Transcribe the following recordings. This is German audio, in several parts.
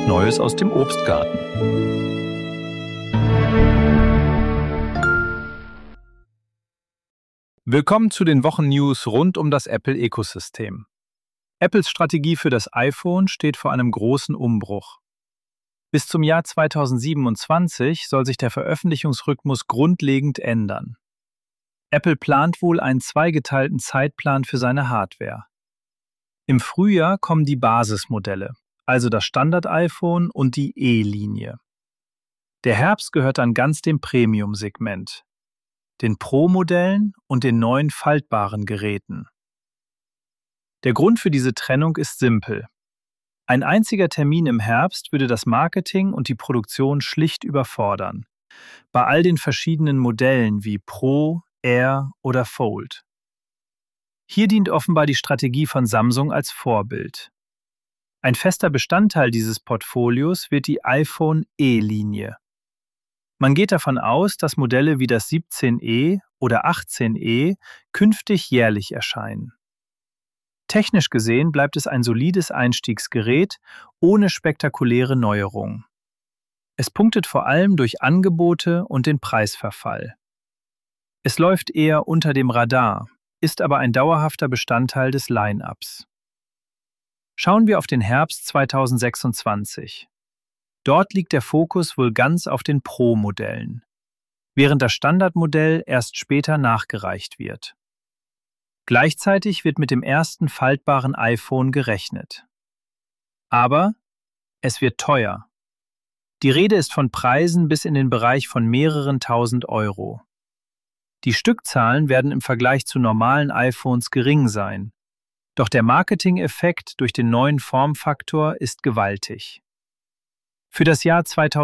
Neues aus dem Obstgarten. Willkommen zu den Wochennews rund um das Apple-Ökosystem. Apples Strategie für das iPhone steht vor einem großen Umbruch. Bis zum Jahr 2027 soll sich der Veröffentlichungsrhythmus grundlegend ändern. Apple plant wohl einen zweigeteilten Zeitplan für seine Hardware. Im Frühjahr kommen die Basismodelle, also das Standard-iPhone und die E-Linie. Der Herbst gehört dann ganz dem Premium-Segment, den Pro-Modellen und den neuen faltbaren Geräten. Der Grund für diese Trennung ist simpel. Ein einziger Termin im Herbst würde das Marketing und die Produktion schlicht überfordern. Bei all den verschiedenen Modellen wie Pro, Air oder Fold. Hier dient offenbar die Strategie von Samsung als Vorbild. Ein fester Bestandteil dieses Portfolios wird die iPhone E-Linie. Man geht davon aus, dass Modelle wie das 17e oder 18e künftig jährlich erscheinen. Technisch gesehen bleibt es ein solides Einstiegsgerät ohne spektakuläre Neuerungen. Es punktet vor allem durch Angebote und den Preisverfall. Es läuft eher unter dem Radar, ist aber ein dauerhafter Bestandteil des Line-ups. Schauen wir auf den Herbst 2026. Dort liegt der Fokus wohl ganz auf den Pro-Modellen, während das Standardmodell erst später nachgereicht wird. Gleichzeitig wird mit dem ersten faltbaren iPhone gerechnet. Aber es wird teuer. Die Rede ist von Preisen bis in den Bereich von mehreren tausend Euro. Die Stückzahlen werden im Vergleich zu normalen iPhones gering sein, doch der Marketing-Effekt durch den neuen Formfaktor ist gewaltig. Für das Jahr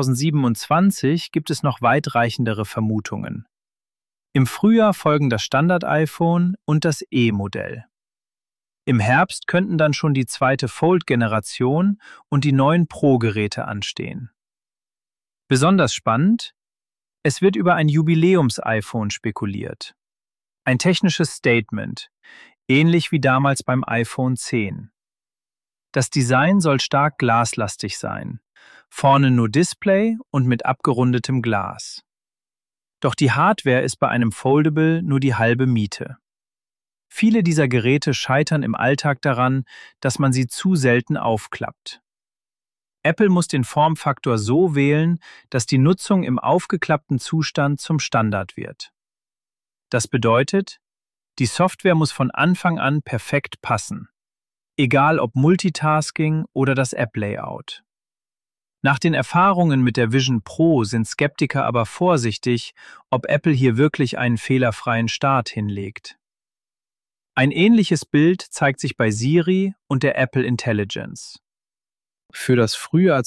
2027 gibt es noch weitreichendere Vermutungen. Im Frühjahr folgen das Standard-iPhone und das E-Modell. Im Herbst könnten dann schon die zweite Fold-Generation und die neuen Pro-Geräte anstehen. Besonders spannend: Es wird über ein Jubiläums-iPhone spekuliert. Ein technisches Statement, ähnlich wie damals beim iPhone 10. Das Design soll stark glaslastig sein, vorne nur Display und mit abgerundetem Glas. Doch die Hardware ist bei einem Foldable nur die halbe Miete. Viele dieser Geräte scheitern im Alltag daran, dass man sie zu selten aufklappt. Apple muss den Formfaktor so wählen, dass die Nutzung im aufgeklappten Zustand zum Standard wird. Das bedeutet, die Software muss von Anfang an perfekt passen, egal ob Multitasking oder das App-Layout. Nach den Erfahrungen mit der Vision Pro sind Skeptiker aber vorsichtig, ob Apple hier wirklich einen fehlerfreien Start hinlegt. Ein ähnliches Bild zeigt sich bei Siri und der Apple Intelligence. Für das Frühjahr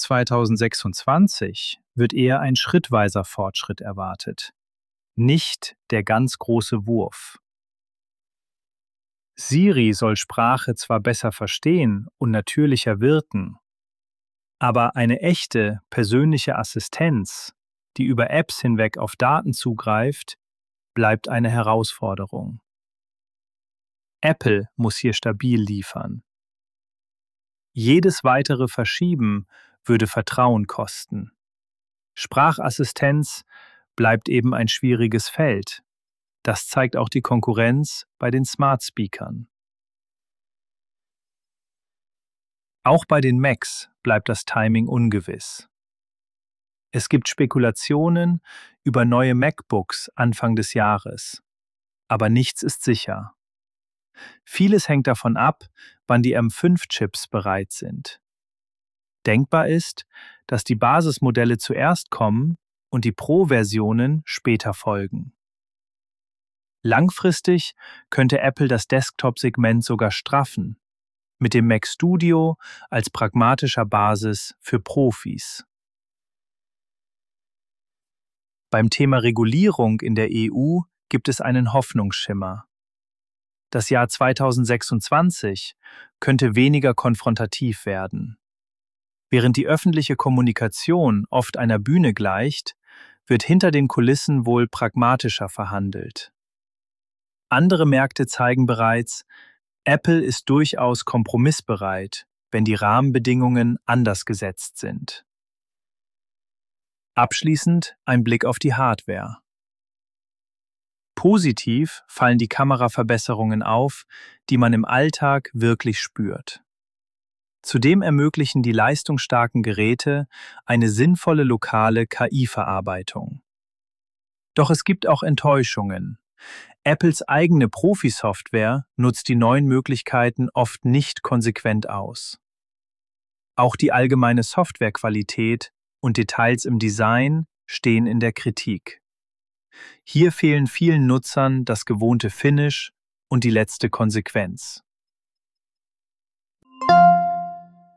2026 wird eher ein schrittweiser Fortschritt erwartet, nicht der ganz große Wurf. Siri soll Sprache zwar besser verstehen und natürlicher wirken, aber eine echte, persönliche Assistenz, die über Apps hinweg auf Daten zugreift, bleibt eine Herausforderung. Apple muss hier stabil liefern. Jedes weitere Verschieben würde Vertrauen kosten. Sprachassistenz bleibt eben ein schwieriges Feld. Das zeigt auch die Konkurrenz bei den Smart Speakern. Auch bei den Macs bleibt das Timing ungewiss. Es gibt Spekulationen über neue MacBooks Anfang des Jahres, aber nichts ist sicher. Vieles hängt davon ab, wann die M5-Chips bereit sind. Denkbar ist, dass die Basismodelle zuerst kommen und die Pro-Versionen später folgen. Langfristig könnte Apple das Desktop-Segment sogar straffen, mit dem Mac Studio als pragmatischer Basis für Profis. Beim Thema Regulierung in der EU gibt es einen Hoffnungsschimmer. Das Jahr 2026 könnte weniger konfrontativ werden. Während die öffentliche Kommunikation oft einer Bühne gleicht, wird hinter den Kulissen wohl pragmatischer verhandelt. Andere Märkte zeigen bereits, Apple ist durchaus kompromissbereit wenn die Rahmenbedingungen anders gesetzt sind. Abschließend ein Blick auf die Hardware. Positiv fallen die Kameraverbesserungen auf, die man im Alltag wirklich spürt. Zudem ermöglichen die leistungsstarken Geräte eine sinnvolle lokale KI-Verarbeitung. Doch es gibt auch Enttäuschungen. Apples eigene Profi-Software nutzt die neuen Möglichkeiten oft nicht konsequent aus. Auch die allgemeine Softwarequalität und Details im Design stehen in der Kritik. Hier fehlen vielen Nutzern das gewohnte Finish und die letzte Konsequenz.